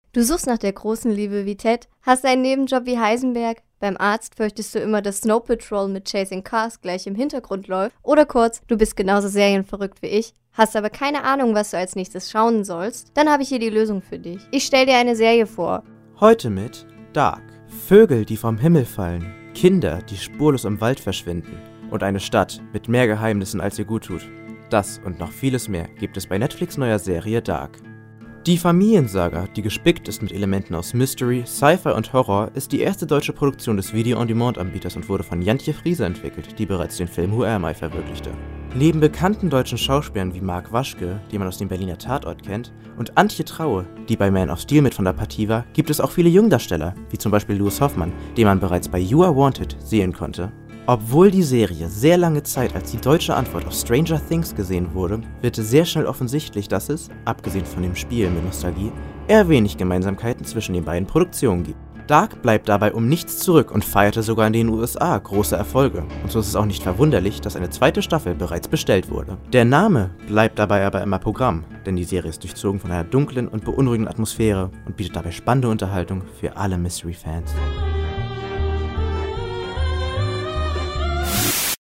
Du suchst nach der großen Liebe wie Ted, hast einen Nebenjob wie Heisenberg, beim Arzt fürchtest du immer, dass Snow Patrol mit Chasing Cars gleich im Hintergrund läuft, oder kurz, du bist genauso serienverrückt wie ich, hast aber keine Ahnung, was du als nächstes schauen sollst, dann habe ich hier die Lösung für dich. Ich stell dir eine Serie vor. Heute mit Dark. Vögel, die vom Himmel fallen, Kinder, die spurlos im Wald verschwinden und eine Stadt mit mehr Geheimnissen, als ihr gut tut. Das und noch vieles mehr gibt es bei Netflix' neuer Serie Dark. Die Familiensaga, die gespickt ist mit Elementen aus Mystery, Sci-Fi und Horror, ist die erste deutsche Produktion des Video-on-Demand-Anbieters und wurde von Jantje Friese entwickelt, die bereits den Film Who Am I verwirklichte. Neben bekannten deutschen Schauspielern wie Marc Waschke, die man aus dem Berliner Tatort kennt, und Antje Traue, die bei Man of Steel mit von der Partie war, gibt es auch viele Jungdarsteller, wie zum Beispiel Louis Hoffmann, den man bereits bei You Are Wanted sehen konnte. Obwohl die Serie sehr lange Zeit als die deutsche Antwort auf Stranger Things gesehen wurde, wird sehr schnell offensichtlich, dass es, abgesehen von dem Spiel mit Nostalgie, eher wenig Gemeinsamkeiten zwischen den beiden Produktionen gibt. Dark bleibt dabei um nichts zurück und feierte sogar in den USA große Erfolge. Und so ist es auch nicht verwunderlich, dass eine zweite Staffel bereits bestellt wurde. Der Name bleibt dabei aber immer Programm, denn die Serie ist durchzogen von einer dunklen und beunruhigenden Atmosphäre und bietet dabei spannende Unterhaltung für alle Mystery-Fans.